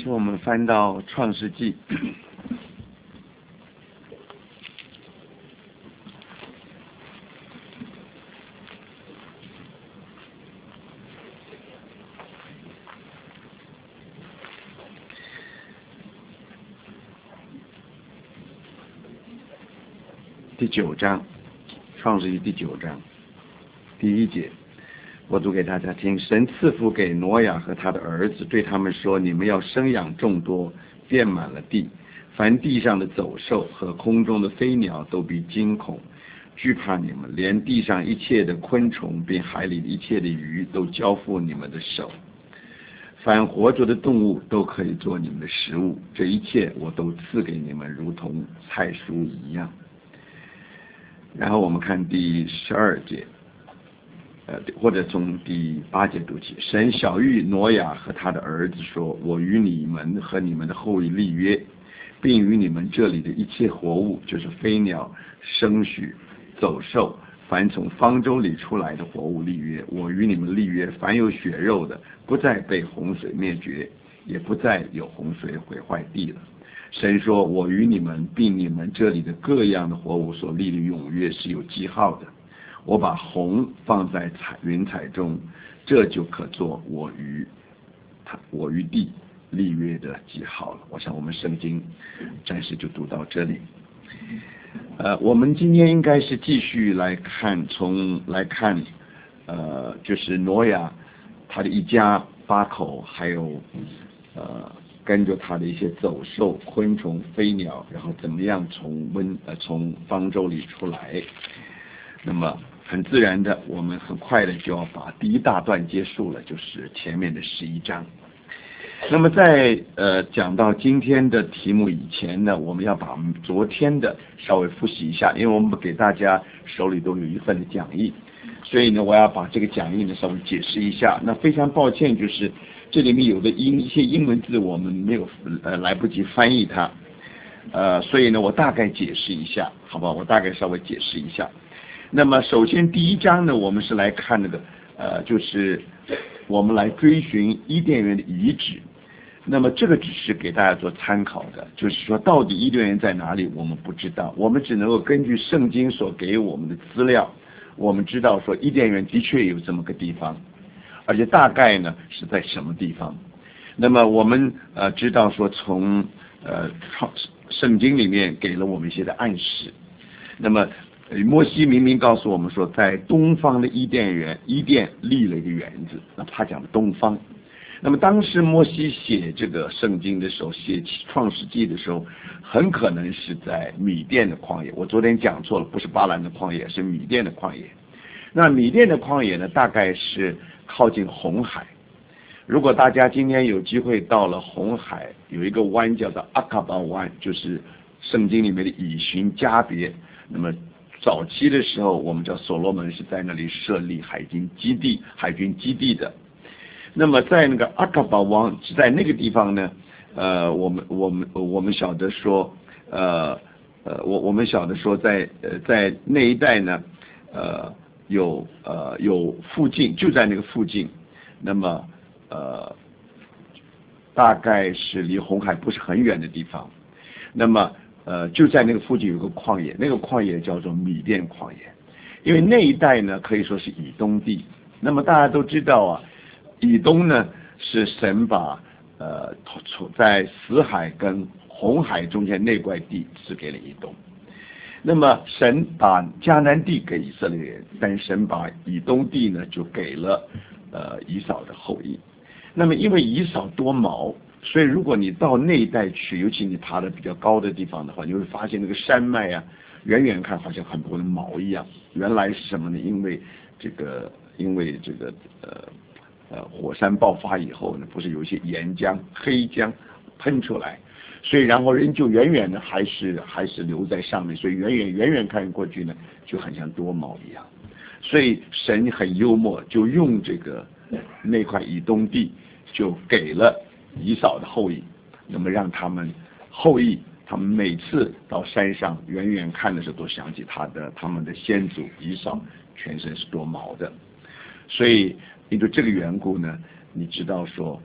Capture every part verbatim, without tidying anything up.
是我们翻到创世纪第九章，创世纪第九章第一节，我读给大家听。神赐福给挪亚和他的儿子，对他们说：你们要生养众多，遍满了地，凡地上的走兽和空中的飞鸟都必惊恐惧怕你们，连地上一切的昆虫并海里一切的鱼都交付你们的手。凡活着的动物都可以做你们的食物，这一切我都赐给你们，如同菜蔬一样。然后我们看第十二节，呃，或者从第八节读起。神晓谕挪亚和他的儿子说：我与你们和你们的后裔立约，并与你们这里的一切活物，就是飞鸟、牲畜、走兽，凡从方舟里出来的活物立约。我与你们立约，凡有血肉的，不再被洪水灭绝，也不再有洪水毁坏地了。神说：我与你们并你们这里的各样的活物所立的永约是有记号的。我把虹放在彩云彩中，这就可做我与他我与地立约的记号了。我想我们圣经暂时就读到这里。呃，我们今天应该是继续来看，从来看，呃，就是挪亚他的一家八口，还有呃跟着他的一些走兽、昆虫、飞鸟，然后怎么样从温呃从方舟里出来。那么很自然的，我们很快的就要把第一大段结束了，就是前面的十一章。那么在呃讲到今天的题目以前呢，我们要把昨天的稍微复习一下，因为我们给大家手里都有一份的讲义，所以呢，我要把这个讲义呢稍微解释一下。那非常抱歉，就是这里面有的英一些英文字我们没有呃来不及翻译它，呃，所以呢，我大概解释一下，好吧？我大概稍微解释一下。那么首先第一章呢，我们是来看那个呃，就是我们来追寻伊甸园的遗址。那么这个只是给大家做参考的，就是说到底伊甸园在哪里我们不知道，我们只能够根据圣经所给我们的资料，我们知道说伊甸园的确有这么个地方，而且大概呢是在什么地方。那么我们呃知道说从呃圣经里面给了我们一些的暗示。那么摩西明明告诉我们说，在东方的伊甸园，伊甸立了一个园子，那他讲的东方。那么当时摩西写这个圣经的时候，写创世纪的时候，很可能是在米甸的旷野。我昨天讲错了，不是巴兰的旷野，是米甸的旷野。那米甸的旷野呢，大概是靠近红海。如果大家今天有机会到了红海，有一个湾叫做阿卡巴湾，就是圣经里面的以寻加别。那么早期的时候，我们叫所罗门是在那里设立海军基地，海军基地的。那么在那个阿卡巴湾，在那个地方呢，呃，我们我们我们晓得说，呃呃，我我们晓得说在，在呃在那一带呢，呃有呃有附近就在那个附近，那么呃大概是离红海不是很远的地方，那么。呃，就在那个附近有个旷野，那个旷野叫做米甸旷野，因为那一带呢可以说是以东地。那么大家都知道啊，以东呢是神把呃处在死海跟红海中间那块地赐给了以东。那么神把迦南地给以色列人，但神把以东地呢就给了呃以扫的后裔。那么因为以扫多毛。所以如果你到那一带去，尤其你爬得比较高的地方的话，你会发现那个山脉啊，远远看好像很多的毛一样。原来是什么呢？因为这个，因为这个呃呃火山爆发以后呢，不是有一些岩浆、黑浆喷出来，所以然后人就远远的还是还是留在上面，所以远远远远看过去呢，就很像多毛一样。所以神很幽默，就用这个那块以东地就给了。以扫的后裔，那么让他们后裔，他们每次到山上远远看的时候，都想起他的他们的先祖以扫全身是多毛的。所以因为这个缘故呢，你知道说，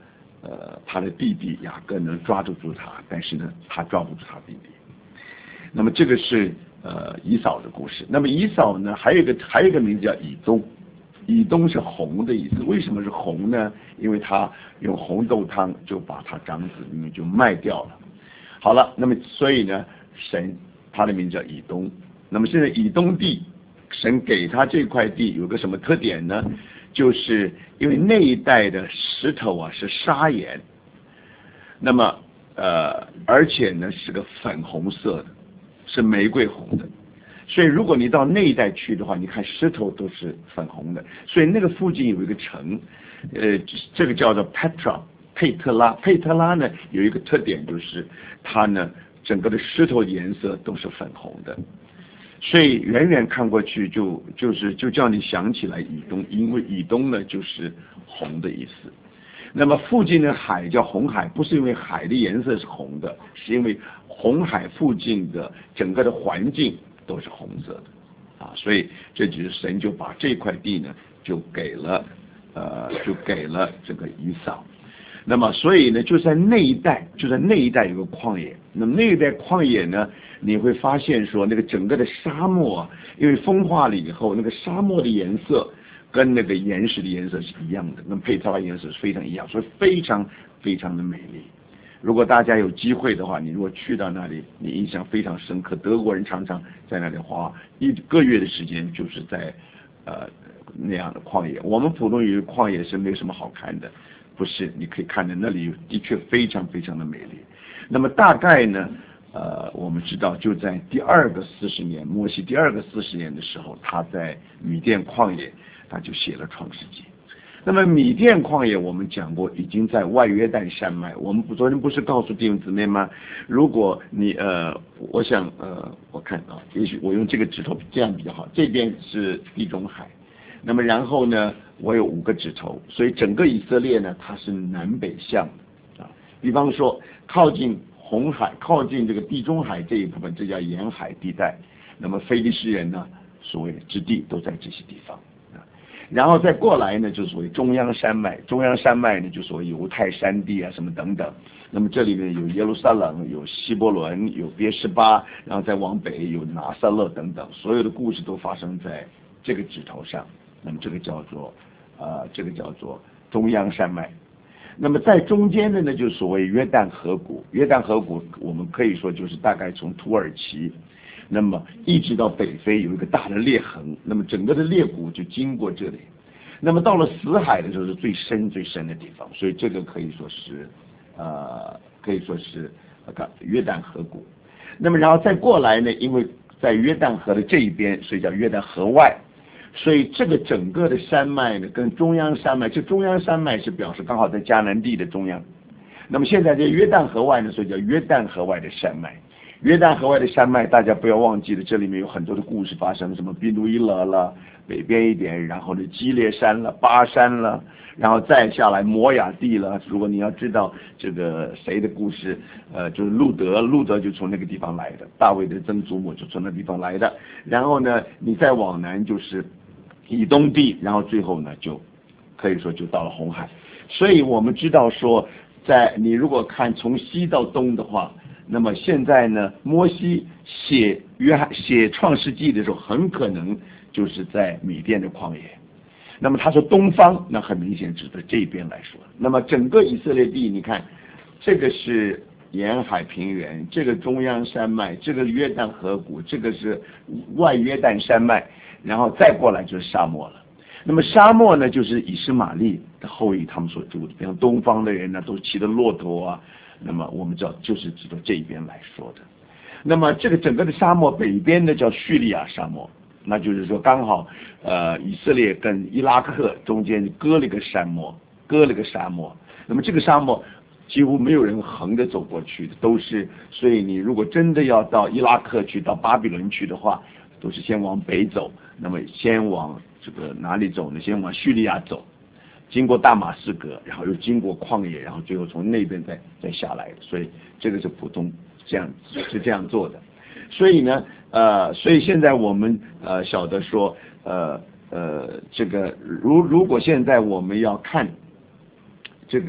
呃他的弟弟雅各能抓得住他，但是呢他抓不住他弟弟。那么这个是呃以扫的故事。那么以扫呢还有一个还有一个名字叫以东，以东是红的意思。为什么是红呢？因为他用红豆汤就把他长子女就卖掉了。好了，那么所以呢神他的名字叫以东。那么现在以东地神给他这块地有个什么特点呢？就是因为那一带的石头啊是砂岩，那么呃而且呢是个粉红色的，是玫瑰红的，所以如果你到那一带去的话，你看石头都是粉红的。所以那个附近有一个城，呃这个叫做 Petra 佩特拉。佩特拉呢有一个特点，就是它呢整个的石头颜色都是粉红的，所以远远看过去就就是就叫你想起来以东，因为以东呢就是红的意思。那么附近的海叫红海，不是因为海的颜色是红的，是因为红海附近的整个的环境都是红色的啊，所以这就是神就把这块地呢就给了呃就给了这个以扫。那么所以呢就在那一带就在那一带有个旷野，那么那一带旷野呢你会发现说那个整个的沙漠啊，因为风化了以后那个沙漠的颜色跟那个岩石的颜色是一样的，跟佩特拉颜色是非常一样，所以非常非常的美丽。如果大家有机会的话，你如果去到那里，你印象非常深刻。德国人常常在那里花一个月的时间，就是在呃那样的旷野。我们普通以为旷野是没有什么好看的，不是，你可以看到那里的确非常非常的美丽。那么大概呢，呃，我们知道就在第二个四十年，摩西第二个四十年的时候，他在米甸旷野，他就写了创世纪。那么米甸旷野我们讲过，已经在外约旦山脉。我们昨天不是告诉弟兄姊妹吗？如果你呃，我想呃，我看啊，也许我用这个指头这样比较好。这边是地中海，那么然后呢，我有五个指头，所以整个以色列呢，它是南北向的啊。比方说，靠近红海、靠近这个地中海这一部分，这叫沿海地带。那么非利士人呢，所谓的之地都在这些地方。然后再过来呢，就所谓中央山脉，中央山脉呢就所谓犹太山地啊什么等等。那么这里面有耶路撒冷，有希伯伦，有别是巴，然后再往北有拿撒勒等等，所有的故事都发生在这个指头上。那么这个叫做呃，这个叫做中央山脉。那么在中间的呢，就所谓约旦河谷。约旦河谷我们可以说就是大概从土耳其。那么一直到北非有一个大的裂痕，那么整个的裂谷就经过这里。那么到了死海的时候是最深最深的地方，所以这个可以说是呃可以说是呃约旦河谷。那么然后再过来呢，因为在约旦河的这一边，所以叫约旦河外。所以这个整个的山脉呢，跟中央山脉，这中央山脉是表示刚好在迦南地的中央。那么现在这约旦河外呢，所以叫约旦河外的山脉。约旦河外的山脉，大家不要忘记了，这里面有很多的故事发生，什么比努伊勒了，北边一点，然后呢基列山了，巴山了，然后再下来摩亚地了。如果你要知道这个谁的故事，呃，就是路德，路德就从那个地方来的，大卫的曾祖母就从那地方来的。然后呢，你再往南就是以东地，然后最后呢就可以说就到了红海。所以我们知道说，在你如果看从西到东的话，那么现在呢，摩西写约翰写创世纪的时候，很可能就是在米甸的旷野。那么他说东方，那很明显指的这边来说。那么整个以色列地，你看，这个是沿海平原，这个中央山脉，这个约旦河谷，这个是外约旦山脉，然后再过来就是沙漠了。那么沙漠呢，就是以实玛利的后裔他们所住的，比方东方的人呢，都骑着骆驼啊。那么我们知道就是指着这一边来说的。那么这个整个的沙漠北边呢叫叙利亚沙漠，那就是说刚好呃以色列跟伊拉克中间隔了一个沙漠，隔了一个沙漠。那么这个沙漠几乎没有人横着走过去的，都是，所以你如果真的要到伊拉克去，到巴比伦去的话，都是先往北走。那么先往这个哪里走呢？先往叙利亚走。经过大马士革，然后又经过旷野，然后最后从那边再再下来的，所以这个是普通这样是这样做的。所以呢，呃，所以现在我们呃晓得说，呃呃，这个如如果现在我们要看这个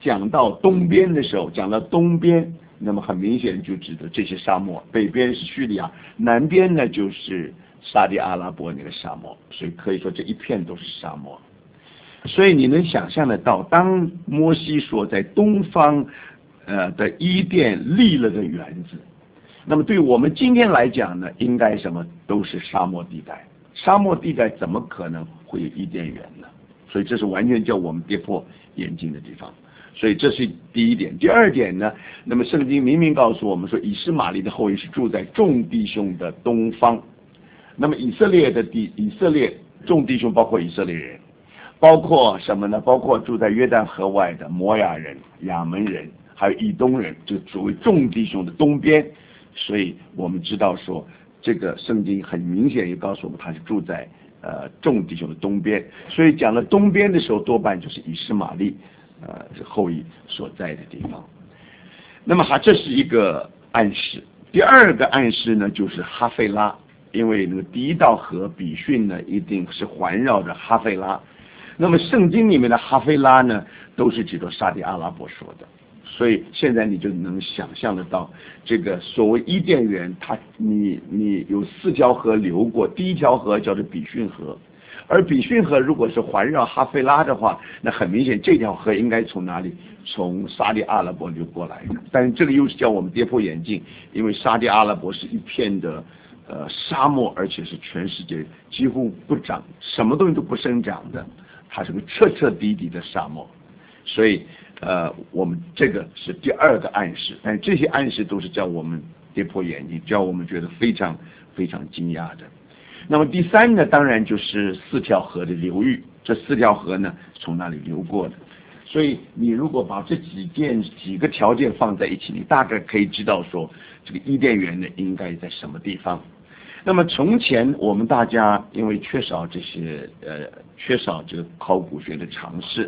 讲到东边的时候，讲到东边，那么很明显就指的这些沙漠，北边是叙利亚，南边呢就是沙地阿拉伯那个沙漠，所以可以说这一片都是沙漠。所以你能想象得到，当摩西说在东方呃的伊甸立了个园子，那么对我们今天来讲呢，应该什么都是沙漠地带，沙漠地带怎么可能会有伊甸园呢？所以这是完全叫我们跌破眼镜的地方。所以这是第一点。第二点呢，那么圣经明明告诉我们说，以实玛利的后裔是住在众弟兄的东方。那么以色列的弟以色列众弟兄包括以色列人，包括什么呢？包括住在约旦河外的摩亚人、亚门人，还有以东人，就作为众弟兄的东边。所以我们知道说，这个圣经很明显也告诉我们，他是住在呃众弟兄的东边。所以讲了东边的时候，多半就是以实玛利呃后裔所在的地方。那么哈，这是一个暗示。第二个暗示呢，就是哈菲拉，因为那个第一道河比逊呢，一定是环绕着哈菲拉。那么圣经里面的哈菲拉呢，都是指着沙地阿拉伯说的。所以现在你就能想象得到，这个所谓伊甸园，它你你有四条河流过，第一条河叫做比逊河，而比逊河如果是环绕哈菲拉的话，那很明显这条河应该从哪里？从沙地阿拉伯流过来的。但是这个又是叫我们跌破眼镜，因为沙地阿拉伯是一片的呃沙漠，而且是全世界几乎不长，什么东西都不生长的，它是个彻彻底底的沙漠。所以呃，我们这个是第二个暗示，但这些暗示都是叫我们跌破眼镜，叫我们觉得非常非常惊讶的。那么第三呢，当然就是四条河的流域，这四条河呢从那里流过的。所以你如果把这几件几个条件放在一起，你大概可以知道说，这个伊甸园呢应该在什么地方。那么从前我们大家因为缺少这些呃缺少这个考古学的常识，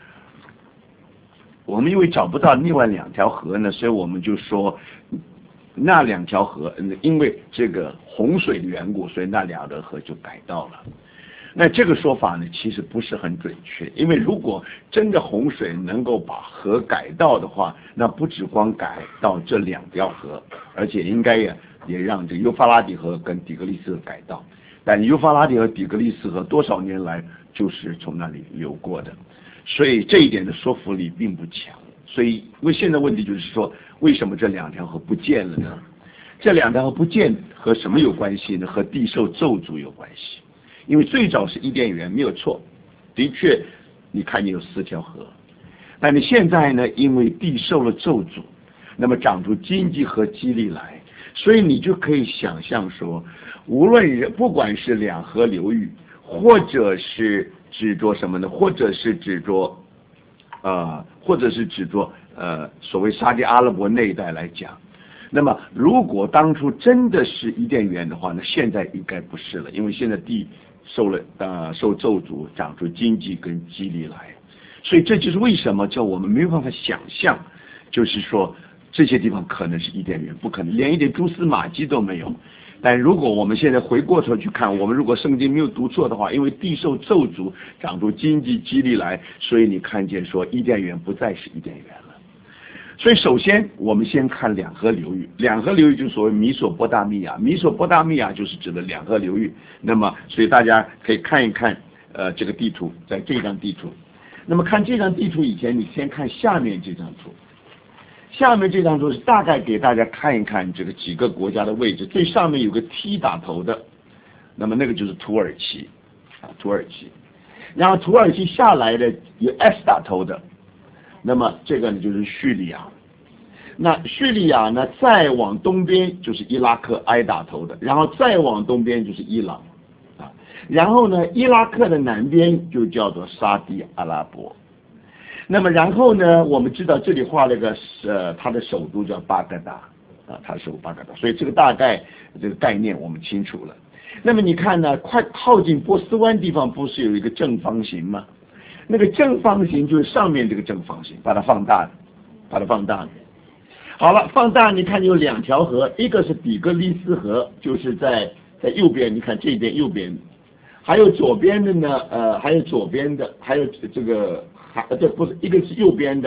我们因为找不到另外两条河呢，所以我们就说那两条河，因为这个洪水的缘故，所以那两条河就改道了。那这个说法呢，其实不是很准确，因为如果真的洪水能够把河改道的话，那不只光改到这两条河，而且应该也也让这个幼发拉底河跟底格里斯河改道。但幼发拉底和底格里斯河多少年来就是从那里流过的，所以这一点的说服力并不强。所以因为现在问题就是说，为什么这两条河不见了呢？这两条河不见和什么有关系呢？和地受咒诅有关系。因为最早是伊甸园没有错，的确你看你有四条河，但你现在呢，因为地受了咒诅，那么长出荆棘和基利来，所以你就可以想象说，无论人不管是两河流域，或者是指着什么呢？或者是指着呃，或者是指着呃所谓沙地阿拉伯那一带来讲。那么，如果当初真的是伊甸园的话呢，现在应该不是了，因为现在地受了呃受咒诅，长出荆棘跟基利来，所以这就是为什么叫我们没有办法想象，就是说这些地方可能是伊甸园，不可能，连一点蛛丝马迹都没有。但如果我们现在回过头去看，我们如果圣经没有读错的话，因为地受咒诅，长出荆棘基利来，所以你看见说伊甸园不再是伊甸园了。所以首先我们先看两河流域，两河流域就是所谓米索波大米亚，米索波大米亚就是指的两河流域。那么所以大家可以看一看呃这个地图，在这张地图。那么看这张地图以前，你先看下面这张图。下面这张图是大概给大家看一看这个几个国家的位置，最上面有个 T 打头的，那么那个就是土耳其啊，土耳其。然后土耳其下来的有 S 打头的，那么这个呢就是叙利亚。那叙利亚呢再往东边就是伊拉克 I 打头的，然后再往东边就是伊朗啊，然后呢伊拉克的南边就叫做沙地阿拉伯。那么然后呢，我们知道这里画了个呃，它的首都叫巴格达啊，它的首都巴格达，所以这个大概这个概念我们清楚了。那么你看呢，快靠近波斯湾地方不是有一个正方形吗？那个正方形就是上面这个正方形，把它放大，把它放大。好了，放大你看有两条河，一个是底格里斯河，就是在在右边，你看这边右边，还有左边的呢，呃，还有左边的，还有这个。还这不是一个是右边的，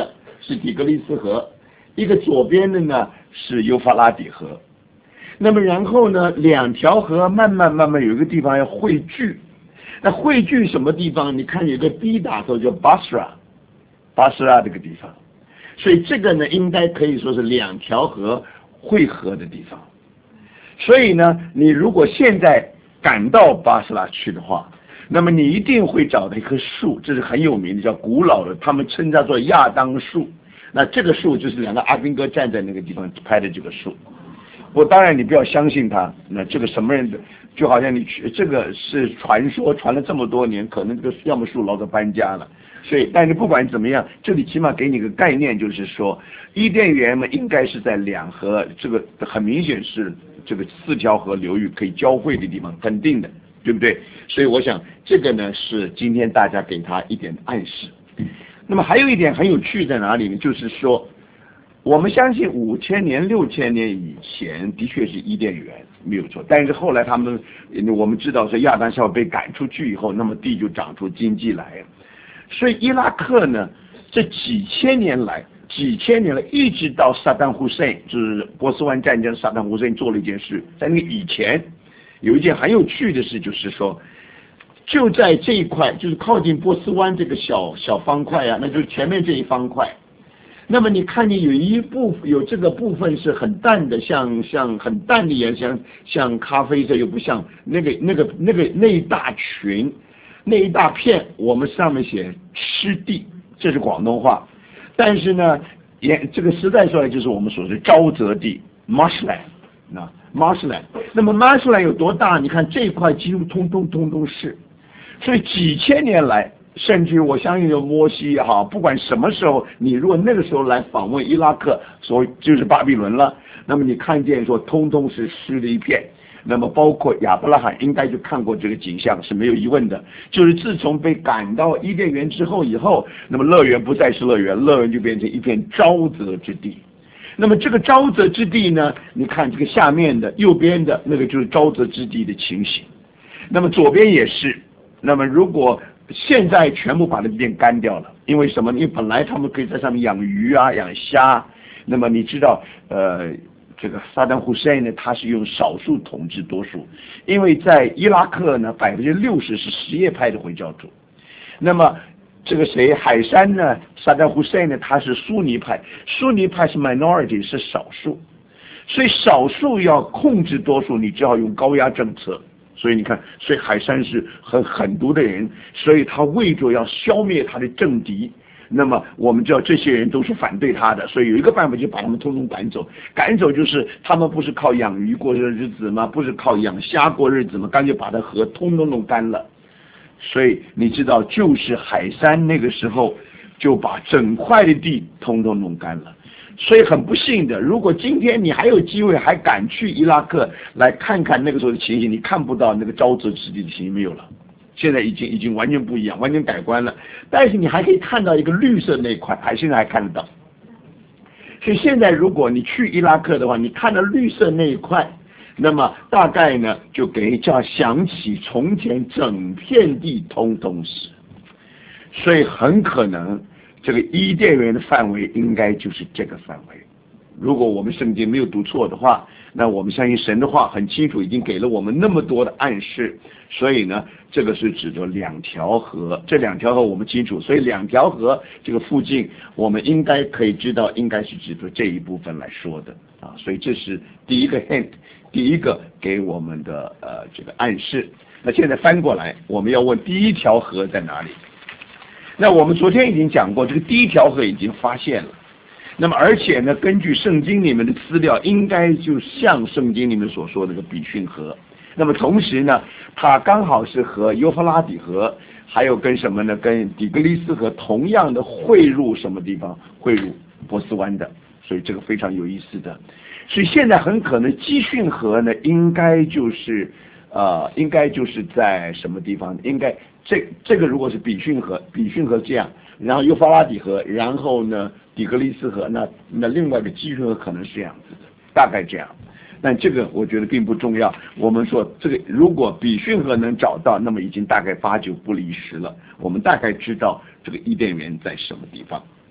是底格里斯河，一个左边的呢是幼发拉底河。那么然后呢，两条河慢慢慢慢有一个地方要汇聚。那汇聚什么地方？你看有个 B 打头叫 Basra， 巴斯拉这个地方。所以这个呢，应该可以说是两条河汇合的地方。所以呢，你如果现在赶到巴斯拉去的话，那么你一定会找到一棵树，这是很有名的，叫古老的，他们称它做亚当树。那这个树就是两个阿兵哥站在那个地方拍的这个树。不过当然你不要相信他，那这个什么人的，就好像你去这个是传说，传了这么多年，可能这个要么树老早搬家了。所以，但是不管怎么样，这里起码给你个概念，就是说，伊甸园嘛，应该是在两河，这个很明显是这个四条河流域可以交汇的地方，肯定的，对不对？所以我想这个呢是今天大家给他一点暗示。那么还有一点很有趣在哪里呢？就是说，我们相信五千年、六千年以前的确是伊甸园没有错，但是后来他们我们知道说亚当夏娃被赶出去以后，那么地就长出荆棘来。所以伊拉克呢，这几千年来，几千年来，一直到萨达姆胡塞因，就是波斯湾战争，萨达姆胡塞因做了一件事，在那个以前，有一件很有趣的事，就是说，就在这一块，就是靠近波斯湾这个小小方块啊，那就是前面这一方块。那么你看见有一部有这个部分是很淡的，像像很淡的颜色，像像咖啡色，又不像那个那个那个那一大群。那一大片，我们上面写湿地，这是广东话，但是呢，也这个实在说来就是我们所说的沼泽地 marshland， 那 marshland， 那么 marshland 有多大？你看这一块几乎通通通通是，所以几千年来，甚至我相信有摩西也好，不管什么时候，你如果那个时候来访问伊拉克，所以就是巴比伦了，那么你看见说通通是湿的一片。那么包括亚伯拉罕应该就看过这个景象是没有疑问的，就是自从被赶到伊甸园之后以后，那么乐园不再是乐园，乐园就变成一片沼泽之地。那么这个沼泽之地呢，你看这个下面的右边的那个就是沼泽之地的情形，那么左边也是。那么如果现在全部把那边干掉了，因为什么？因为本来他们可以在上面养鱼啊、养虾，那么你知道，呃。这个萨达姆胡塞因呢，他是用少数统治多数，因为在伊拉克呢，百分之六十是什叶派的回教徒，那么这个谁海珊呢，萨达姆胡塞因呢，他是苏尼派，苏尼派是 minority 是少数，所以少数要控制多数，你只好用高压政策。所以你看，所以海珊是很狠毒的人，所以他为着要消灭他的政敌。那么我们知道这些人都是反对他的，所以有一个办法就把他们通通赶走。赶走就是他们不是靠养鱼过日子吗？不是靠养虾过日子吗？干脆把他河通通弄干了。所以你知道，就是海珊那个时候就把整块的地通通弄干了。所以很不幸的，如果今天你还有机会还敢去伊拉克来看看那个时候的情形，你看不到那个沼泽之地的情形没有了。现在已经已经完全不一样，完全改观了。但是你还可以看到一个绿色那一块，还现在还看得到。所以现在如果你去伊拉克的话，你看到绿色那一块，那么大概呢就给叫想起从前整片地通通是。所以很可能这个伊甸园的范围应该就是这个范围。如果我们圣经没有读错的话，那我们相信神的话很清楚，已经给了我们那么多的暗示。所以呢，这个是指着两条河，这两条河我们清楚，所以两条河这个附近，我们应该可以知道，应该是指着这一部分来说的啊。所以这是第一个 hint， 第一个给我们的呃这个暗示。那现在翻过来，我们要问第一条河在哪里？那我们昨天已经讲过，这个第一条河已经发现了。那么而且呢，根据圣经里面的资料，应该就像圣经里面所说的这个比逊河。那么同时呢，它刚好是和幼发拉底河，还有跟什么呢？跟底格里斯河同样的汇入什么地方？汇入波斯湾的，所以这个非常有意思的。所以现在很可能基训河呢，应该就是呃，应该就是在什么地方？应该这这个如果是比逊河，比逊河这样，然后幼发拉底河，然后呢底格里斯河，那那另外一个基训河可能是这样子的，大概这样。但这个我觉得并不重要。我们说这个如果比逊河能找到，那么已经大概八九不离十了。我们大概知道这个伊甸园在什么地方。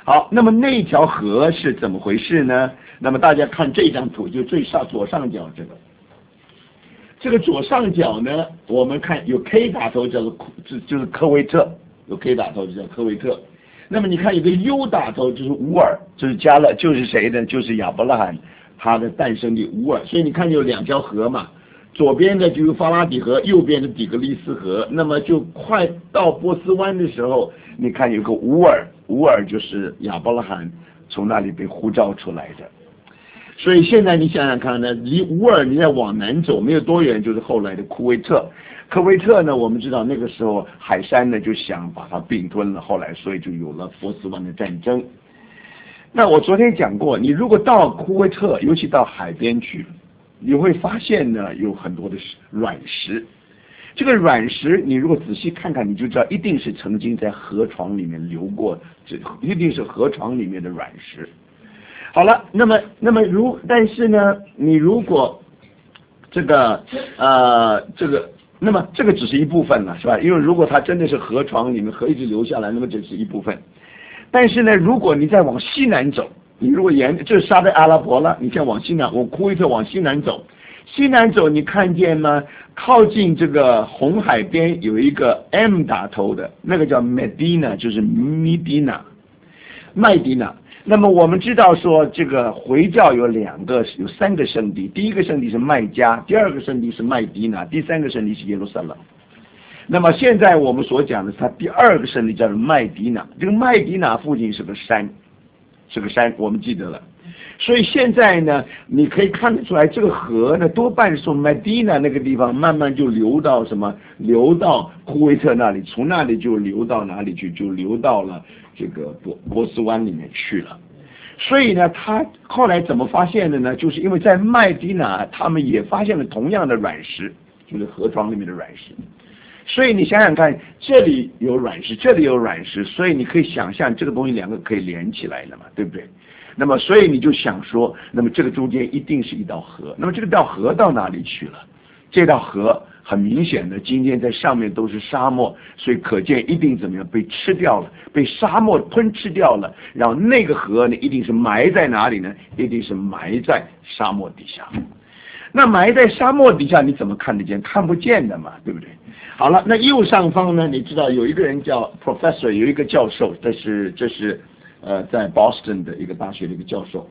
好，那么那条河是怎么回事呢？那么大家看这张图，就最上左上角这个，这个左上角呢，我们看有 K 打头叫做就就是科威特，有 K 打头就叫科威特。那么你看有个 U 打头就是乌尔，就是加了就是谁呢？就是亚伯拉罕他的诞生地乌尔。所以你看有两条河嘛，左边的就是法拉底河，右边的底格利斯河。那么就快到波斯湾的时候，你看有个乌尔。乌尔就是亚伯拉罕从那里被呼召出来的，所以现在你想想看呢，离乌尔你再往南走没有多远，就是后来的库威特。科威特呢，我们知道那个时候海山呢就想把它并吞了，后来所以就有了波斯湾的战争。那我昨天讲过，你如果到库威特，尤其到海边去，你会发现呢有很多的软石。这个软石，你如果仔细看看，你就知道一定是曾经在河床里面流过，这一定是河床里面的软石。好了，那么那么如但是呢，你如果这个呃这个，那么这个只是一部分了，是吧？因为如果它真的是河床里面河一直流下来，那么这是一部分。但是呢，如果你再往西南走，你如果沿这是沙特阿拉伯了，你再往西南，往库威特往西南走。西南走，你看见吗？靠近这个红海边有一个 M 打头的，那个叫 Medina， 就是米迪纳，麦迪纳。那么我们知道说，这个回教有两个，有三个圣地，第一个圣地是麦加，第二个圣地是麦迪纳，第三个圣地是耶路撒冷。那么现在我们所讲的，它第二个圣地叫做麦迪纳，这个麦迪纳附近是个山，是个山，我们记得了。所以现在呢，你可以看得出来，这个河呢，多半是从 Medina 那个地方慢慢就流到什么，流到库威特那里，从那里就流到哪里去，就流到了这个波波斯湾里面去了。所以呢，他后来怎么发现的呢？就是因为在麦迪那，他们也发现了同样的软石，就是河床里面的软石。所以你想想看，这里有软石，这里有软石，所以你可以想象这个东西两个可以连起来的嘛，对不对？那么，所以你就想说，那么这个中间一定是一道河。那么这个道河到哪里去了？这道河很明显的，今天在上面都是沙漠，所以可见一定怎么样被吃掉了，被沙漠吞吃掉了。然后那个河呢，一定是埋在哪里呢？一定是埋在沙漠底下。那埋在沙漠底下，你怎么看得见？看不见的嘛，对不对？好了，那右上方呢，你知道有一个人叫 Professor， 有一个教授，这是这是。呃，在 Boston 的一个大学的一个教授，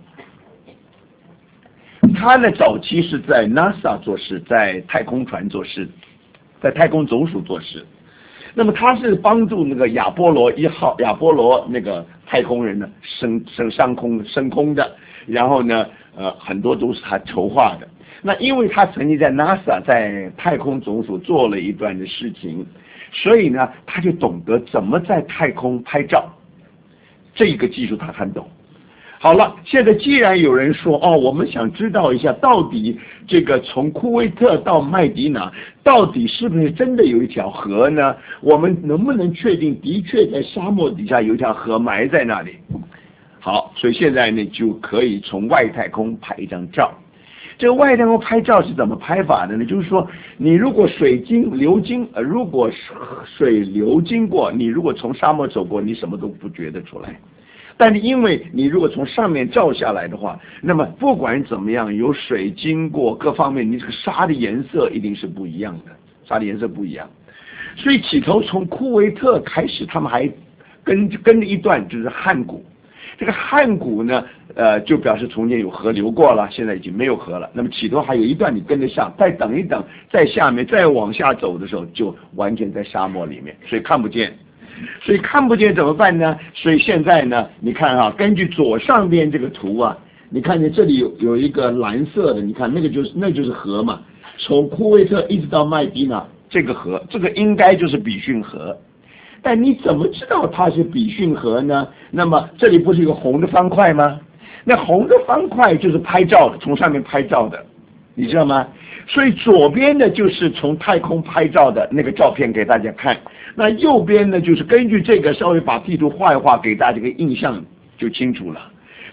他呢早期是在 NASA 做事，在太空船做事，在太空总署做事。那么他是帮助那个亚波罗一号、亚波罗那个太空人呢升升上空升空的，然后呢，呃，很多都是他筹划的。那因为他曾经在 NASA 在太空总署做了一段的事情，所以呢，他就懂得怎么在太空拍照。这个技术他很懂。好了，现在既然有人说哦，我们想知道一下，到底这个从库威特到麦迪那，到底是不是真的有一条河呢？我们能不能确定的确在沙漠底下有一条河埋在那里？好，所以现在呢就可以从外太空拍一张照。这个外太空拍照是怎么拍法的呢？就是说，你如果水经流经，呃，如果水流经过，你如果从沙漠走过，你什么都不觉得出来。但是因为你如果从上面照下来的话，那么不管怎么样，有水经过各方面，你这个沙的颜色一定是不一样的，沙的颜色不一样。所以起头从库威特开始，他们还跟跟着一段就是汉谷。这个汉谷呢，呃，就表示从前有河流过了，现在已经没有河了。那么起头还有一段你跟得上，再等一等，在下面再往下走的时候，就完全在沙漠里面，所以看不见。所以看不见怎么办呢？所以现在呢，你看啊，根据左上边这个图啊，你看见这里有有一个蓝色的，你看那个就是那就是河嘛，从库威特一直到麦迪那，这个河，这个应该就是比逊河。但你怎么知道它是比逊河呢？那么这里不是有个红的方块吗？那红的方块就是拍照的，从上面拍照的，你知道吗？所以左边的就是从太空拍照的那个照片给大家看，那右边呢就是根据这个稍微把地图画一画，给大家一个印象就清楚了。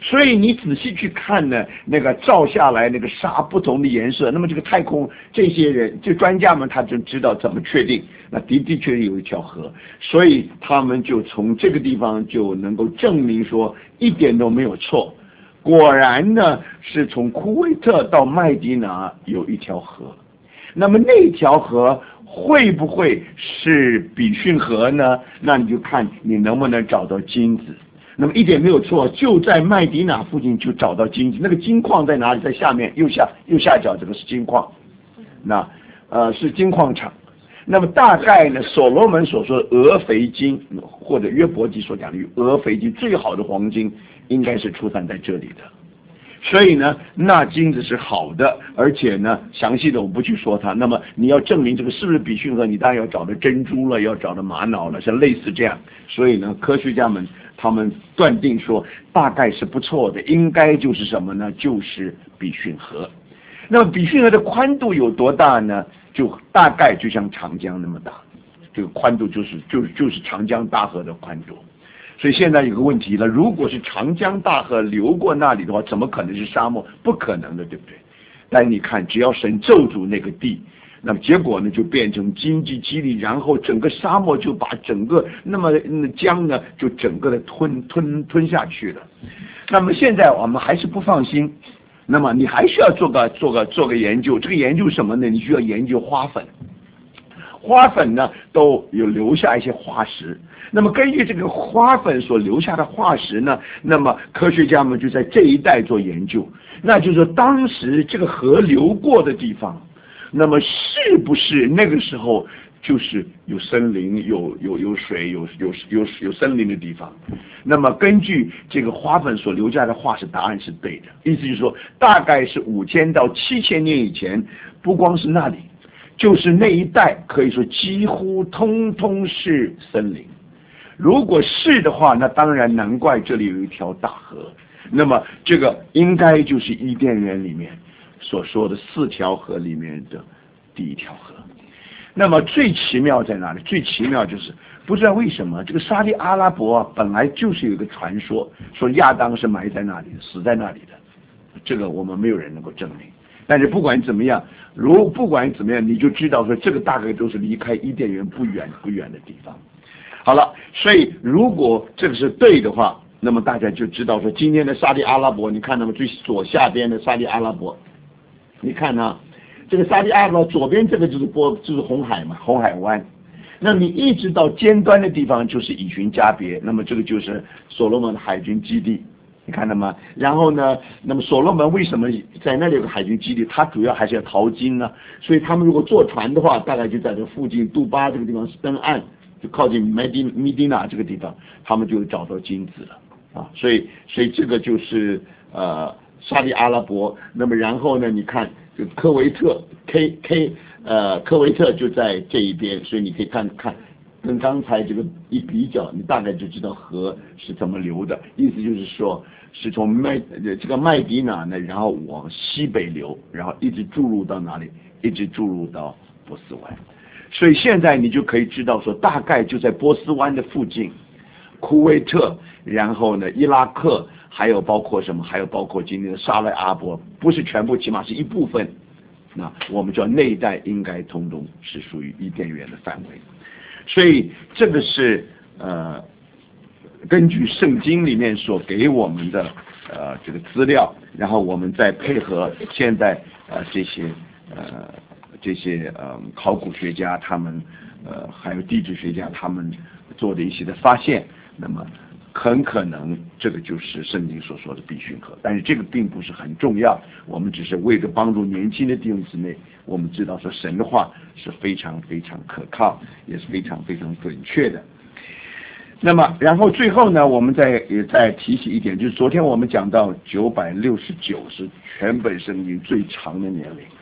所以你仔细去看呢，那个照下来那个沙不同的颜色，那么这个太空这些人就专家们他就知道怎么确定，那的的确确有一条河，所以他们就从这个地方就能够证明说一点都没有错。果然呢，是从库威特到麦地那有一条河，那么那条河会不会是比逊河呢？那你就看你能不能找到金子。那么一点没有错，就在麦地那附近就找到金子。那个金矿在哪里？在下面右下右下角，这个是金矿，那呃是金矿场。那么大概呢，所罗门所说的俄肥金，或者约伯记所讲的俄肥金，最好的黄金应该是出产在这里的。所以呢，那金子是好的，而且呢，详细的我不去说它。那么你要证明这个是不是比逊河，你当然要找到珍珠了，要找到玛瑙了，像类似这样。所以呢，科学家们他们断定说，大概是不错的，应该就是什么呢？就是比逊河。那么比逊河的宽度有多大呢？就大概就像长江那么大，这个宽度就是就是就是长江大河的宽度。所以现在有个问题了，如果是长江大河流过那里的话，怎么可能是沙漠？不可能的，对不对？但你看，只要神咒诅那个地，那么结果呢就变成经济激励，然后整个沙漠就把整个那么那江呢就整个的吞吞吞下去了。那么现在我们还是不放心。那么你还需要做个做个做个研究，这个研究什么呢？你需要研究花粉，花粉呢都有留下一些化石。那么根据这个花粉所留下的化石呢，那么科学家们就在这一带做研究，那就是说当时这个河流过的地方，那么是不是那个时候就是有森林、有有有水、有有有有森林的地方？那么根据这个花粉所留下的化石，答案是对的。意思就是说，大概是五千到七千年以前，不光是那里，就是那一带，可以说几乎通通是森林。如果是的话，那当然难怪这里有一条大河。那么这个应该就是伊甸园里面所说的四条河里面的第一条河。那么最奇妙在哪里？最奇妙就是不知道为什么这个沙地阿拉伯啊，本来就是有一个传说，说亚当是埋在那里的，死在那里的。这个我们没有人能够证明。但是不管怎么样，如不管怎么样，你就知道说这个大概都是离开伊甸园不远不远的地方。好了，所以如果这个是对的话，那么大家就知道说今天的沙地阿拉伯，你看那么最左下边的沙地阿拉伯，你看呢、啊？这个沙地阿拉伯左边这个就是波，就是红海嘛，红海湾。那你一直到尖端的地方就是以寻加别，那么这个就是所罗门的海军基地，你看到吗？然后呢，那么所罗门为什么在那里有个海军基地？他主要还是要淘金呢，所以他们如果坐船的话，大概就在这附近杜巴这个地方登岸，就靠近麦地米迪纳这个地方，他们就找到金子了啊。所以，所以这个就是呃沙地阿拉伯。那么然后呢，你看。就科维特 K K 呃科维特就在这一边，所以你可以看看跟刚才这个一比较，你大概就知道河是怎么流的。意思就是说，是从麦这个麦迪那呢，然后往西北流，然后一直注入到哪里？一直注入到波斯湾。所以现在你就可以知道说，大概就在波斯湾的附近，库威特，然后呢伊拉克。还有包括什么？还有包括今天的沙勒阿伯，不是全部，起码是一部分。那我们知道那一带应该通通是属于伊甸园的范围。所以这个是呃根据圣经里面所给我们的呃这个资料，然后我们再配合现在呃这些呃这些呃考古学家他们呃还有地质学家他们做的一些的发现，那么。很可能这个就是圣经所说的比逊河，但是这个并不是很重要，我们只是为了帮助年轻的弟兄姊妹，我们知道说神的话是非常非常可靠，也是非常非常准确的。那么然后最后呢，我们再也再提醒一点，就是昨天我们讲到九百六十九是全本圣经最长的年龄。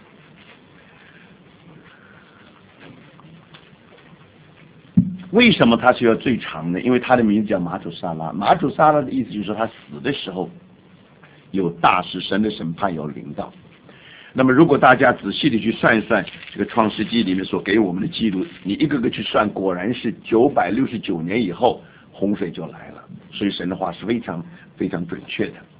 为什么他是要最长呢？因为他的名字叫马土沙拉。马土沙拉的意思就是说他死的时候有大事神的审判有临到。那么如果大家仔细的去算一算这个创世纪里面所给我们的记录，你一个个去算，果然是九百六十九年以后洪水就来了。所以神的话是非常非常准确的。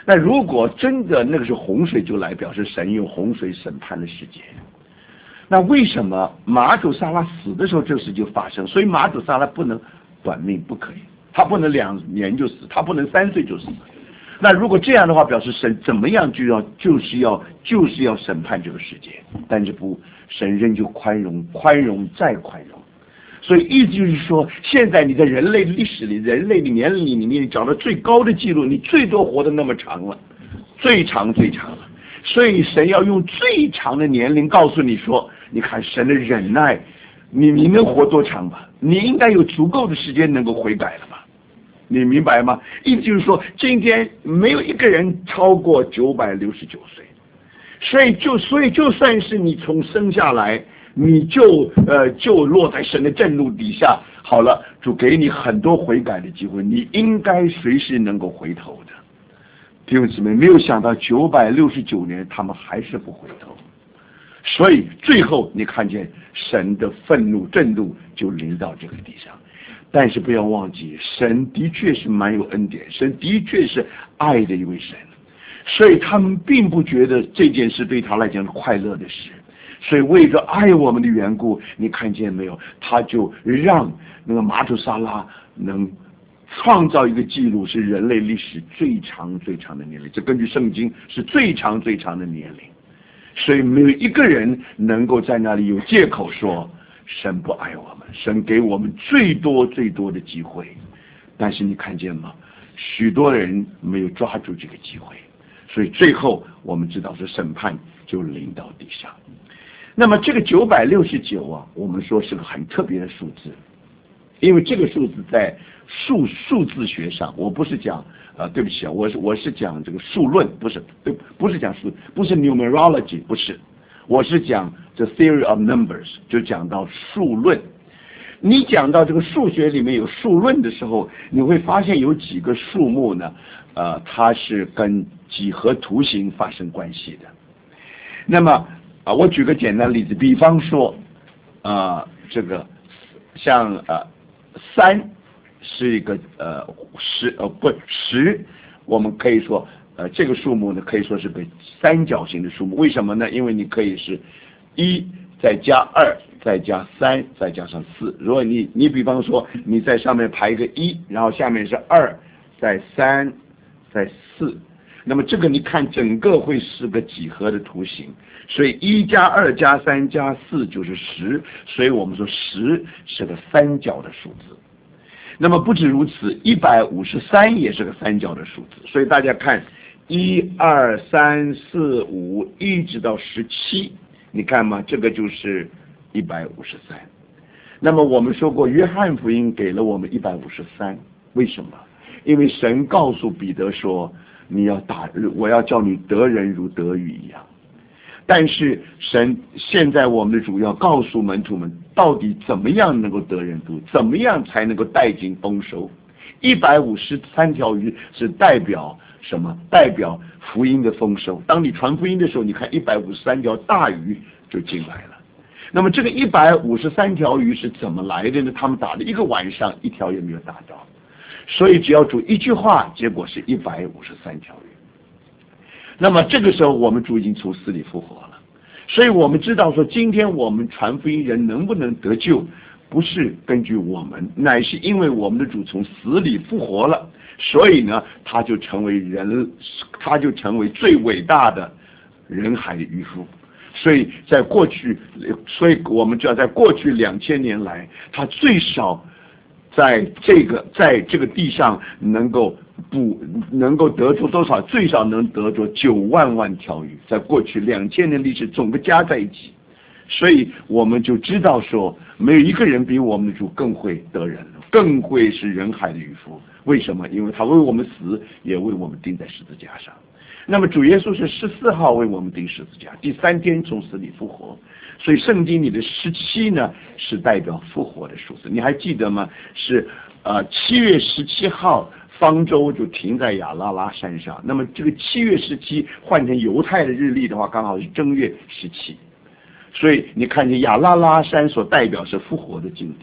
那如果真的那个是洪水，就来表示神用洪水审判了世界。那为什么马土撒拉死的时候这事就发生？所以马土撒拉不能短命，不可以，他不能两年就死，他不能三岁就死。那如果这样的话，表示神怎么样就要就是要就是要审判这个世界，但是不，神仍旧宽容，宽容再宽容。所以意思就是说，现在你在人类历史里、人类的年龄里面找到最高的记录，你最多活得那么长了，最长最长了。所以神要用最长的年龄告诉你说，你看神的忍耐，你你能活多长吧？你应该有足够的时间能够悔改了吧？你明白吗？意思就是说，今天没有一个人超过九百六十九岁，所以就所以就算是你从生下来，你就呃就落在神的震怒底下，好了，主给你很多悔改的机会，你应该随时能够回头的。弟兄姊妹，没有想到九百六十九年他们还是不回头，所以最后你看见神的愤怒震怒就临到这个地上。但是不要忘记，神的确是蛮有恩典，神的确是爱的一位神，所以他们并不觉得这件事对他来讲是快乐的事。所以为着爱我们的缘故，你看见没有，他就让那个马土撒拉能创造一个记录，是人类历史最长最长的年龄，这根据圣经是最长最长的年龄。所以没有一个人能够在那里有借口说神不爱我们，神给我们最多最多的机会。但是你看见吗？许多人没有抓住这个机会，所以最后我们知道是审判就临到地上。那么这个九百六十九啊，我们说是个很特别的数字，因为这个数字在数数字学上，我不是讲呃，对不起啊，我是我是讲这个数论，不是对，不是讲数，不是 numerology， 不是，我是讲 the theory of numbers， 就讲到数论。你讲到这个数学里面有数论的时候，你会发现有几个数目呢，呃，它是跟几何图形发生关系的。那么啊，我举个简单的例子，比方说，啊，这个像呃三是一个呃十呃不十，我们可以说呃这个数目呢可以说是个三角形的数目。为什么呢？因为你可以是一再加二再加三再加上四。如果你你比方说你在上面排一个一，然后下面是二再三再四。那么这个你看整个会是个几何的图形，所以一加二加三加四就是十，所以我们说十是个三角的数字。那么不止如此，一百五十三也是个三角的数字，所以大家看一二三四五一直到十七，你看嘛，这个就是一百五十三。那么我们说过，约翰福音给了我们一百五十三，为什么？因为神告诉彼得说，你要打，我要叫你得人如得鱼一样。但是神现在我们的主要告诉门徒们，到底怎么样能够得人如，怎么样才能够带进丰收。一百五十三条鱼是代表什么？代表福音的丰收。当你传福音的时候，你看一百五十三条大鱼就进来了。那么这个一百五十三条鱼是怎么来的呢？他们打了一个晚上，一条也没有打到。所以只要主一句话，结果是一百五十三条鱼。那么这个时候我们主已经从死里复活了，所以我们知道说，今天我们传福音人能不能得救，不是根据我们，乃是因为我们的主从死里复活了，所以呢他就成为人，他就成为最伟大的人海的渔夫。所以在过去，所以我们知道在过去两千年来，他最少在这个在这个地上能够不能够得出多少？最少能得出九万万条鱼，在过去两千年历史总个加在一起，所以我们就知道说，没有一个人比我们的主更会得人，更会是人海的渔夫。为什么？因为他为我们死，也为我们钉在十字架上。那么主耶稣是十四号为我们钉十字架，第三天从死里复活。所以圣经里的十七呢，是代表复活的数字。你还记得吗？是呃七月十七号，方舟就停在亚拉拉山上。那么这个七月十七换成犹太的日历的话，刚好是正月十七。所以你看见亚拉拉山所代表是复活的境地。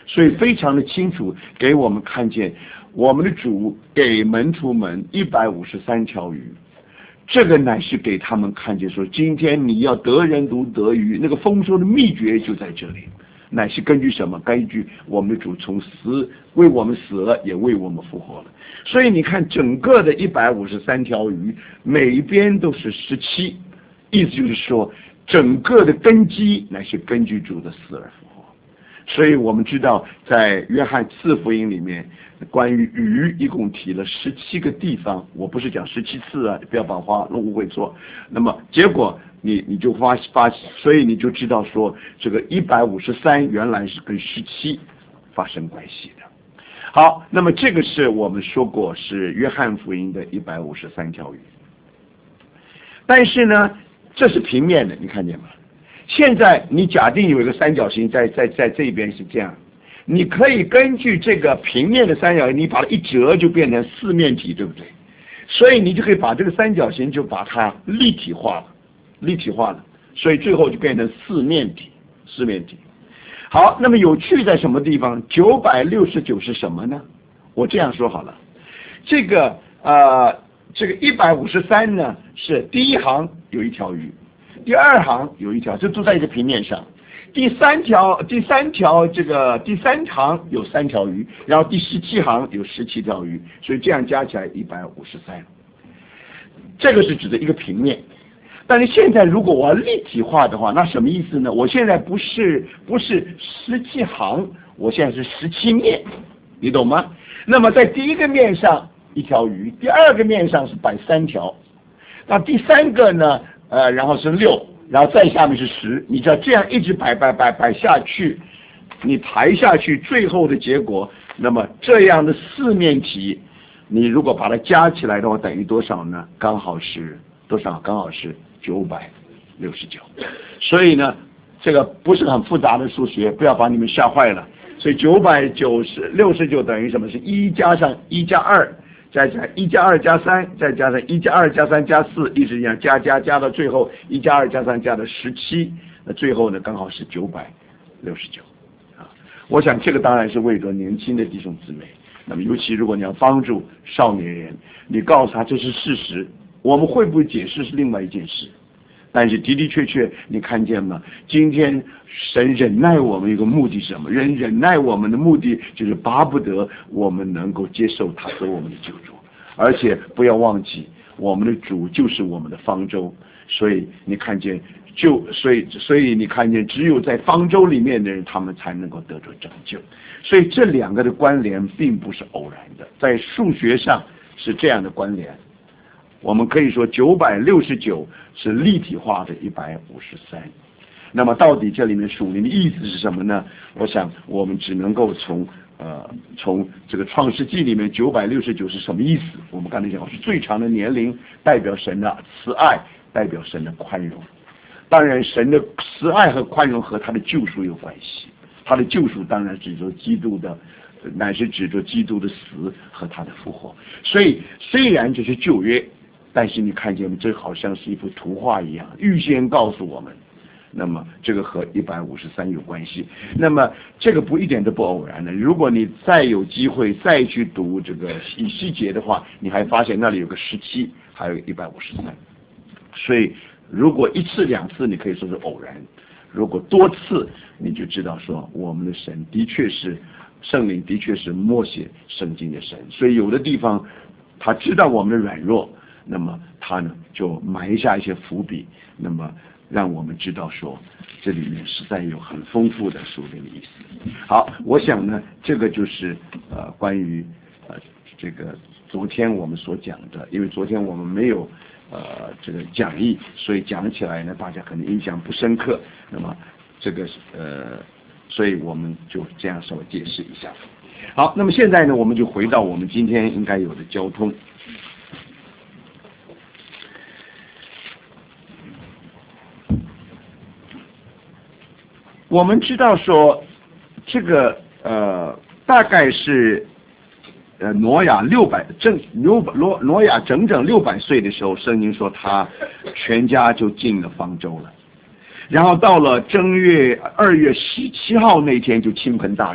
所以非常的清楚给我们看见，我们的主给门徒们一百五十三条鱼，这个乃是给他们看见说，今天你要得人如得鱼，那个丰收的秘诀就在这里，乃是根据什么？根据我们的主从死为我们死了，也为我们复活了。所以你看整个的一百五十三条鱼，每一边都是十七，意思就是说整个的根基乃是根据主的死而复活。所以我们知道在约翰四福音里面关于鱼一共提了十七个地方，我不是讲十七次啊，不要把话弄误会错。那么结果你你就发发，所以你就知道说这个一百五十三原来是跟十七发生关系的。好，那么这个是我们说过是约翰福音的一百五十三条鱼，但是呢这是平面的，你看见吗？现在你假定有一个三角形在在在这边是这样，你可以根据这个平面的三角形，你把它一折就变成四面体，对不对？所以你就可以把这个三角形就把它立体化了，立体化了，所以最后就变成四面体，四面体。好，那么有趣在什么地方？九百六十九是什么呢？我这样说好了，这个呃，这个一百五十三呢是第一行有一条鱼。第二行有一条，这都在一个平面上。第三条，第三条这个第三行有三条鱼，然后第十七行有十七条鱼，所以这样加起来一百五十三。这个是指的一个平面。但是现在如果我要立体化的话，那什么意思呢？我现在不是不是十七行，我现在是十七面，你懂吗？那么在第一个面上一条鱼，第二个面上是摆三条，那第三个呢？呃，然后是六，然后再下面是十，你知道这样一直摆摆摆摆下去，你排下去，最后的结果，那么这样的四面体，你如果把它加起来的话，等于多少呢？刚好是多少？刚好是九百六十九。所以呢，这个不是很复杂的数学，不要把你们吓坏了。所以九百九十六十九等于什么？是一加上一加二。再加一加二加三，再加上一加二加三加四，一直这样加加加到最后，一加二加三加到十七，那最后呢刚好是九百六十九啊。我想这个当然是为着年轻的弟兄姊妹，那么尤其如果你要帮助少年人，你告诉他这是事实，我们会不会解释是另外一件事。但是的的确确，你看见吗？今天神忍耐我们一个目的是什么？人忍耐我们的目的就是巴不得我们能够接受他做我们的救主，而且不要忘记，我们的主就是我们的方舟。所以你看见，就所以所以你看见，只有在方舟里面的人，他们才能够得着拯救。所以这两个的关联并不是偶然的，在数学上是这样的关联。我们可以说九百六十九是立体化的一百五十三。那么到底这里面属灵的意思是什么呢？我想我们只能够从呃从这个创世纪里面九百六十九是什么意思？我们刚才讲是最长的年龄，代表神的慈爱，代表神的宽容。当然神的慈爱和宽容和他的救赎有关系，他的救赎当然指着基督的乃是指着基督的死和他的复活。所以虽然这是旧约，但是你看见吗？这好像是一幅图画一样，预先告诉我们。那么这个和一百五十三有关系。那么这个不一点都不偶然的。如果你再有机会再去读这个以西结的话，你还发现那里有个十七，还有一百五十三。所以如果一次两次，你可以说是偶然；如果多次，你就知道说我们的神的确是圣灵，的确是默写圣经的神。所以有的地方他知道我们的软弱。那么他呢就埋下一些伏笔，那么让我们知道说这里面实在有很丰富的属灵的意思。好，我想呢这个就是呃关于呃这个昨天我们所讲的，因为昨天我们没有呃这个讲义，所以讲起来呢大家可能印象不深刻。那么这个呃所以我们就这样稍微解释一下。好，那么现在呢我们就回到我们今天应该有的交通。我们知道说，这个呃大概是呃挪亚六百正挪挪挪亚整整六百岁的时候，圣经说他全家就进了方舟了。然后到了正月二月十七号那天就倾盆大雨，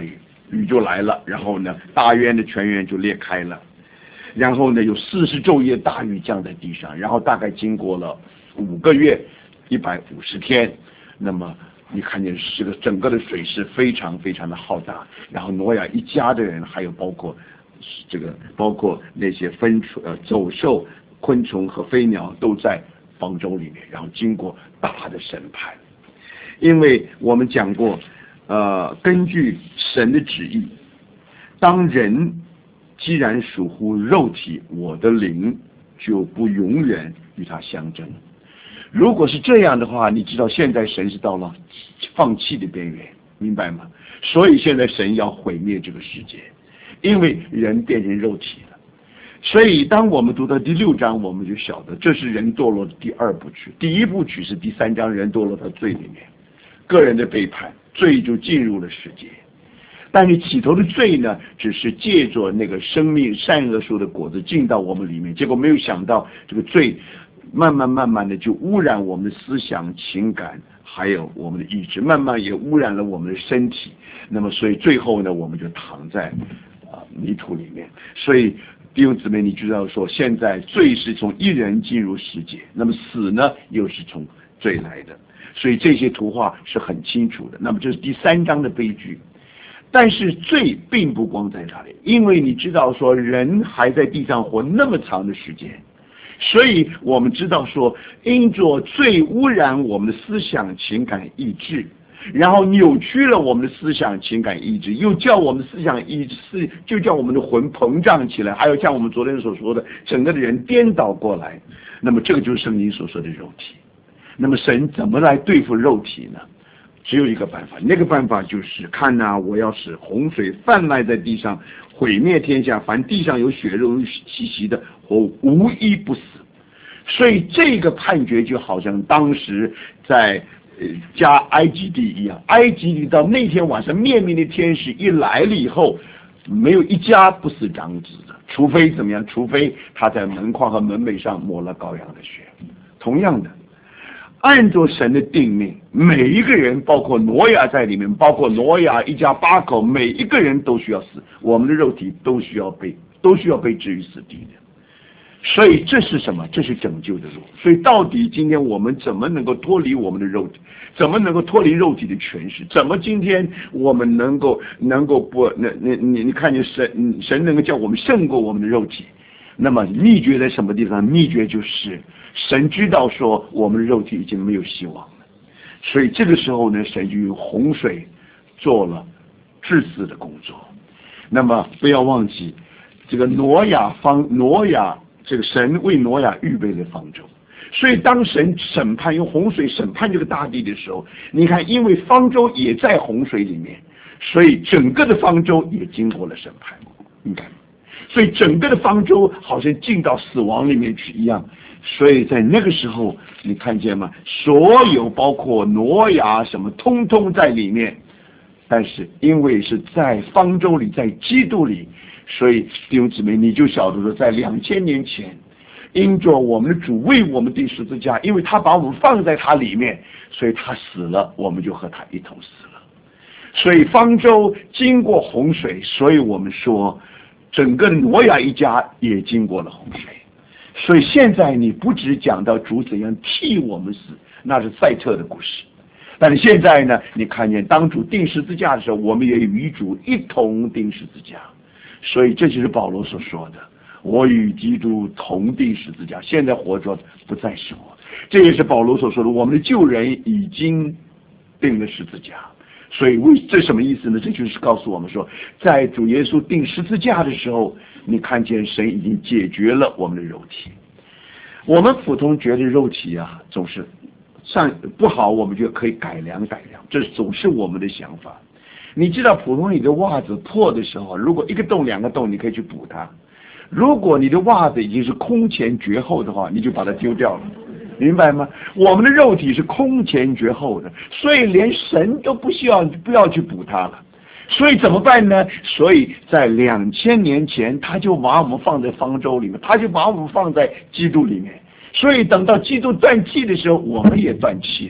雨就来了，然后呢，大渊的泉源就裂开了，然后呢，有四十昼夜大雨降在地上，然后大概经过了五个月，一百五十天，那么你看见这个整个的水势非常非常的浩大，然后挪亚一家的人，还有包括这个包括那些分出呃走兽、昆虫和飞鸟都在方舟里面，然后经过大的审判。因为我们讲过，呃，根据神的旨意，当人既然属乎肉体，我的灵就不永远与他相争。如果是这样的话，你知道现在神是到了放弃的边缘，明白吗？所以现在神要毁灭这个世界，因为人变成肉体了。所以当我们读到第六章，我们就晓得这是人堕落的第二部曲。第一部曲是第三章人堕落到罪里面，个人的背叛，罪就进入了世界。但是起头的罪呢，只是借着那个生命善恶树的果子进到我们里面，结果没有想到这个罪慢慢慢慢的就污染我们的思想、情感，还有我们的意志，慢慢也污染了我们的身体。那么，所以最后呢，我们就躺在啊、呃、泥土里面。所以弟兄姊妹，你知道说，现在罪是从一人进入世界，那么死呢，又是从罪来的。所以这些图画是很清楚的。那么这是第三章的悲剧。但是罪并不光在那里，因为你知道说，人还在地上活那么长的时间。所以我们知道说，因着罪污染我们的思想、情感、意志，然后扭曲了我们的思想、情感、意志，又叫我们思想、意志，就叫我们的魂膨胀起来，还有像我们昨天所说的，整个的人颠倒过来。那么这个就是圣经所说的肉体。那么神怎么来对付肉体呢？只有一个办法，那个办法就是看呐、啊，我要使洪水泛滥在地上，毁灭天下，凡地上有血肉气息的，活无一不死。所以这个判决就好像当时在呃加埃及地一样，埃及地到那天晚上灭命的天使一来了以后，没有一家不死长子的，除非怎么样？除非他在门框和门楣上抹了羔羊的血。同样的，按照神的定命，每一个人，包括挪亚在里面，包括挪亚一家八口，每一个人都需要死，我们的肉体都需要被都需要被置于死地的。所以这是什么？这是拯救的路。所以到底今天我们怎么能够脱离我们的肉体？怎么能够脱离肉体的权势？怎么今天我们能够能够不那那你你看见神神能够叫我们胜过我们的肉体？那么秘诀在什么地方？秘诀就是神知道说我们的肉体已经没有希望了，所以这个时候呢，神就用洪水做了致死的工作。那么不要忘记，这个挪亚方挪亚这个神为挪亚预备了方舟，所以当神审判用洪水审判这个大地的时候，你看，因为方舟也在洪水里面，所以整个的方舟也经过了审判，你看。所以整个的方舟好像进到死亡里面去一样，所以在那个时候你看见吗？所有包括挪亚什么通通在里面，但是因为是在方舟里，在基督里，所以弟兄姊妹你就晓得说，在两千年前因着我们的主为我们钉十字架，因为他把我们放在他里面，所以他死了，我们就和他一同死了。所以方舟经过洪水，所以我们说整个挪亚一家也经过了洪水。所以现在你不只讲到主怎样替我们死，那是赛特的故事，但是现在呢，你看见当主钉十字架的时候，我们也与主一同钉十字架。所以这就是保罗所说的，我与基督同钉十字架，现在活着不再是我。这也是保罗所说的，我们的旧人已经钉了十字架。所以为这什么意思呢？这就是告诉我们说，在主耶稣钉十字架的时候，你看见神已经解决了我们的肉体。我们普通觉得肉体啊总是上不好，我们就可以改良改良，这总是我们的想法。你知道普通你的袜子破的时候，如果一个洞两个洞你可以去补它，如果你的袜子已经是空前绝后的话，你就把它丢掉了，明白吗？我们的肉体是空前绝后的，所以连神都不需要不要去补它了。所以怎么办呢？所以在两千年前他就把我们放在方舟里面，他就把我们放在基督里面，所以等到基督断气的时候，我们也断气了。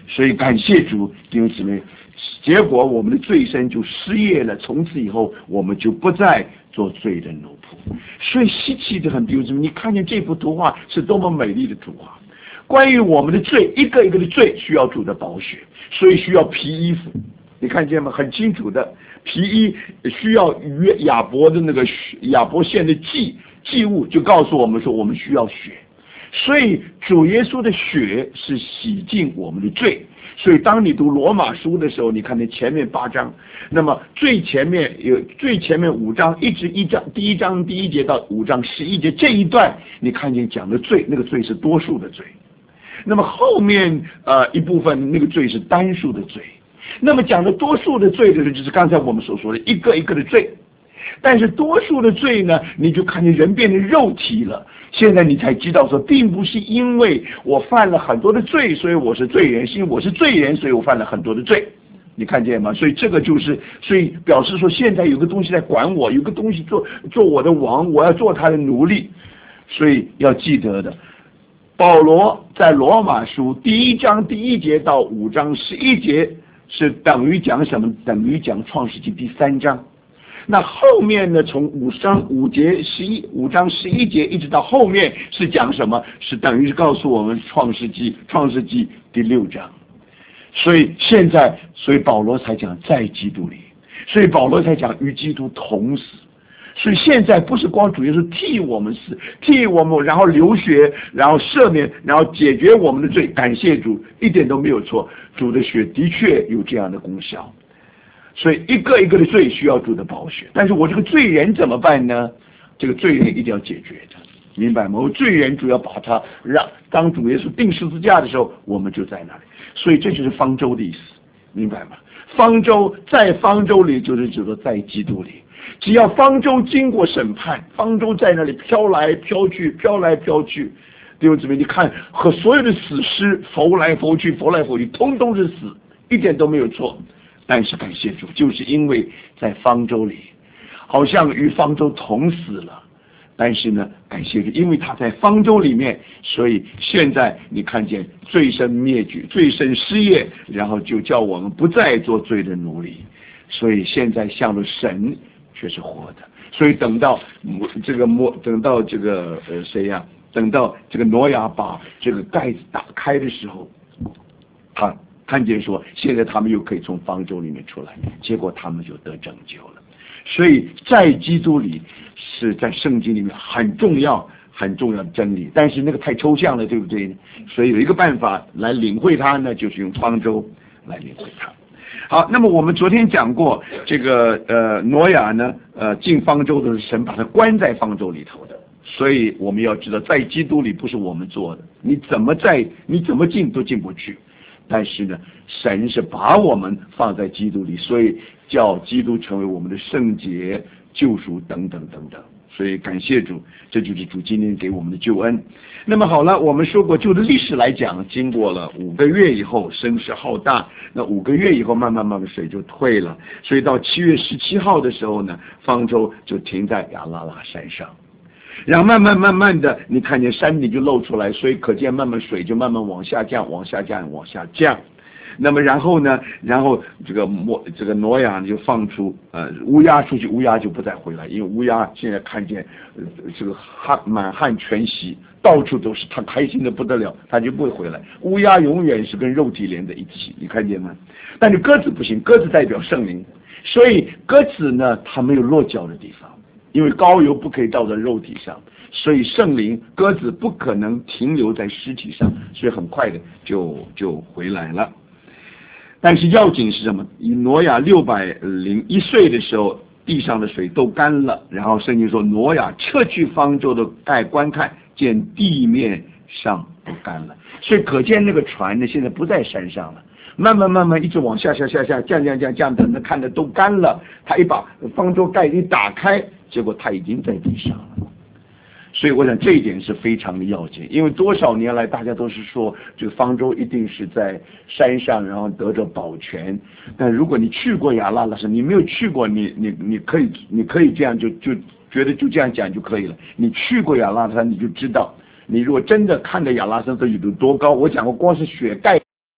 所以感谢主，弟兄姊妹，结果我们的罪身就失业了，从此以后我们就不再做罪的奴仆。所以稀奇的很，弟兄姊妹，你看见这幅图画是多么美丽的图画。关于我们的罪，一个一个的罪需要主的宝血，所以需要皮衣服，你看见吗？很清楚的，皮衣需要约亚伯的那个亚伯献的祭祭物，就告诉我们说我们需要血。所以主耶稣的血是洗净我们的罪。所以当你读罗马书的时候，你看那前面八章，那么最前面有最前面五章，一直一章第一章第一节到五章十一节这一段，你看见讲的罪，那个罪是多数的罪。那么后面呃一部分那个罪是单数的罪。那么讲的多数的罪的时候，就是刚才我们所说的一个一个的罪。但是多数的罪呢，你就看见人变成肉体了。现在你才知道说，并不是因为我犯了很多的罪，所以我是罪人，是因为我是罪人，所以我犯了很多的罪。你看见吗？所以这个就是，所以表示说，现在有个东西在管我，有个东西做做我的王，我要做他的奴隶。所以要记得的，保罗在罗马书第一章第一节到五章十一节是等于讲什么？等于讲创世纪第三章。那后面呢？从五章五节十一五章十一节一直到后面是讲什么？是等于是告诉我们创世纪创世纪第六章。所以现在，所以保罗才讲在基督里，所以保罗才讲与基督同死。所以现在不是光主耶稣替我们死，替我们然后流血，然后赦免，然后解决我们的罪。感谢主，一点都没有错，主的血的确有这样的功效。所以一个一个的罪需要主的宝血，但是我这个罪人怎么办呢？这个罪人一定要解决的，明白吗？我罪人主要把他让当主耶稣钉十字架的时候，我们就在那里。所以这就是方舟的意思，明白吗？方舟在方舟里就是指的在基督里。只要方舟经过审判，方舟在那里飘来飘去，飘来飘去。弟兄姊妹，你看和所有的死尸浮来浮去，浮来浮去，通通是死，一点都没有错。但是感谢主，就是因为在方舟里，好像与方舟同死了。但是呢，感谢主，因为他在方舟里面，所以现在你看见罪身灭绝，罪身失业，然后就叫我们不再做罪的奴隶。所以现在向着神却是活的。所以等到这个摩，等到这个呃谁呀、啊？等到这个挪亚把这个盖子打开的时候，他看见说，现在他们又可以从方舟里面出来，结果他们就得拯救了。所以在基督里是在圣经里面很重要很重要的真理，但是那个太抽象了，对不对？所以有一个办法来领会它呢，就是用方舟来领会它。好，那么我们昨天讲过，这个呃挪亚呢，呃进方舟的是神把他关在方舟里头的。所以我们要知道，在基督里不是我们做的，你怎么在你怎么进都进不去。但是呢，神是把我们放在基督里，所以叫基督成为我们的圣洁、救赎等等等等。所以感谢主，这就是主今天给我们的救恩。那么好了，我们说过，就的历史来讲，经过了五个月以后，声势浩大。那五个月以后，慢慢慢慢水就退了。所以到七月十七号的时候呢，方舟就停在亚拉拉山上。然后慢慢慢慢的，你看见山顶就露出来，所以可见慢慢水就慢慢往下降，往下降，往下降。那么然后呢，然后这个挪这个挪亚就放出呃乌鸦出去，乌鸦就不再回来，因为乌鸦现在看见、呃、这个汉满汉全席，到处都是，他开心的不得了，他就不会回来。乌鸦永远是跟肉体连在一起，你看见吗？但是鸽子不行，鸽子代表圣灵，所以鸽子呢，它没有落脚的地方。因为膏油不可以倒在肉体上，所以圣灵鸽子不可能停留在尸体上，所以很快的就就回来了。但是要紧是什么？以挪亚六百零一岁的时候，地上的水都干了，然后圣经说挪亚撤去方舟的盖观看，见地面上都干了，所以可见那个船呢，现在不在山上了。慢慢慢慢一直往下下下下降降降降，等着看的都干了，他一把方舟盖一打开，结果他已经在地上了。所以我想这一点是非常的要紧，因为多少年来大家都是说这个方舟一定是在山上，然后得着保全。但如果你去过亚拉拉山，你没有去过，你你你可以你可以这样就就觉得就这样讲就可以了。你去过亚拉拉山，你就知道，你如果真的看着亚拉拉山有多高，我讲过光是雪盖